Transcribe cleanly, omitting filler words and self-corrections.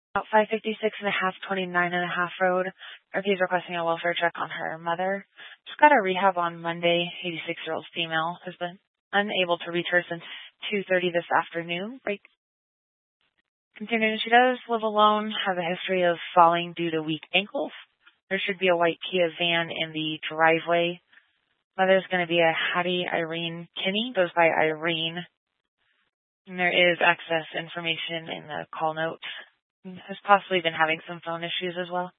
About 556 and a half, 29 and a half road. RP is requesting a welfare check on her mother. Just got a rehab on Monday. 86-year-old female has been unable to reach her since 2:30 this afternoon. Break. Continuing, she does live alone, has a history of falling due to weak ankles. There should be a white Kia van in the driveway. Mother's going to be a Hattie Irene Kinney, goes by Irene. And there is access information in the call note. Has possibly been having some phone issues as well.